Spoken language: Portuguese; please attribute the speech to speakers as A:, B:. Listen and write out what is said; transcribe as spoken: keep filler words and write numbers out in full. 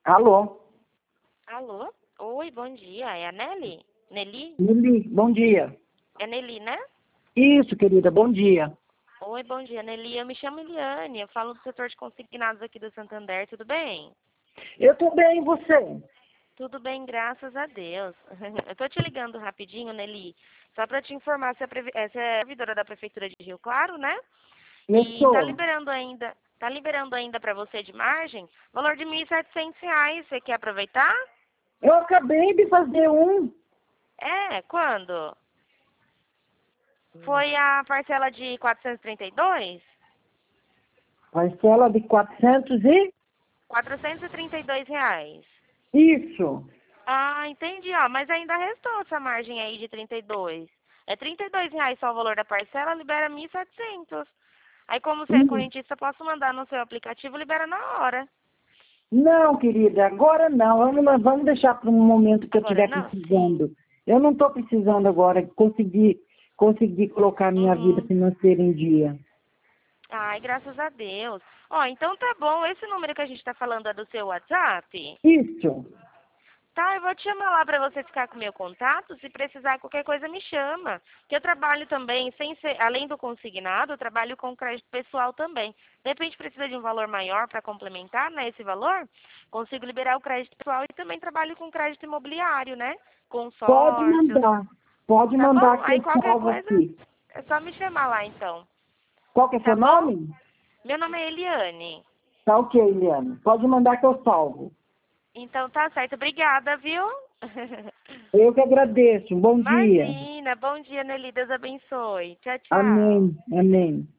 A: Alô?
B: Alô? Oi, bom dia. É a Nelly? Nelly?
A: Nelly, bom dia.
B: É Nelly, né?
A: Isso, querida, bom dia.
B: Oi, bom dia, Nelly. Eu me chamo Eliane. Eu falo do setor de consignados aqui do Santander. Tudo bem?
A: Eu tô bem, e você?
B: Tudo bem, graças a Deus. Eu tô te ligando rapidinho, Nelly, só para te informar, você é, previ- eh, você é servidora da Prefeitura de Rio Claro, né?
A: Eu
B: E tá
A: sou.
B: liberando ainda, tá liberando ainda para você de margem, valor de mil e setecentos reais. Você quer aproveitar?
A: Eu acabei de fazer um.
B: É, quando? Foi a parcela de quatrocentos e trinta e dois?
A: Parcela de quatrocentos e...
B: quatrocentos e trinta e dois reais.
A: Isso.
B: Ah, entendi, ó. Mas ainda restou essa margem aí de trinta e dois. É trinta e dois reais só o valor da parcela, libera mil e setecentos. Aí como você é
A: Hum.
B: correntista, posso mandar no seu aplicativo, libera na hora.
A: Não, querida, agora não. Vamos, vamos deixar para um momento que eu
B: Agora
A: estiver
B: não? Sim.
A: precisando. Eu não estou precisando agora conseguir, conseguir colocar minha vida
B: Uhum.
A: financeira em dia.
B: Ai, graças a Deus. Ó, então tá bom. Esse número que a gente tá falando é do seu WhatsApp?
A: Isso.
B: Tá, eu vou te chamar lá para você ficar com o meu contato. Se precisar qualquer coisa, me chama. Que eu trabalho também, sem ser, além do consignado, eu trabalho com crédito pessoal também. De repente precisa de um valor maior para complementar, né, esse valor? Consigo liberar o crédito pessoal e também trabalho com crédito imobiliário, né?
A: Pode
B: Consórcios.
A: mandar. Pode
B: Tá
A: mandar
B: bom?
A: que
B: Aí
A: eu
B: qualquer
A: salvo
B: coisa,
A: aqui.
B: é só me chamar lá então.
A: Qual que é
B: Tá
A: seu
B: bom?
A: nome?
B: Meu nome é Eliane.
A: Tá ok, Eliane. Pode mandar que eu salvo.
B: Então tá certo. Obrigada, viu?
A: Eu que agradeço. Bom dia.
B: Imagina. Bom dia, Nelly. Deus abençoe. Tchau, tchau.
A: Amém. Amém.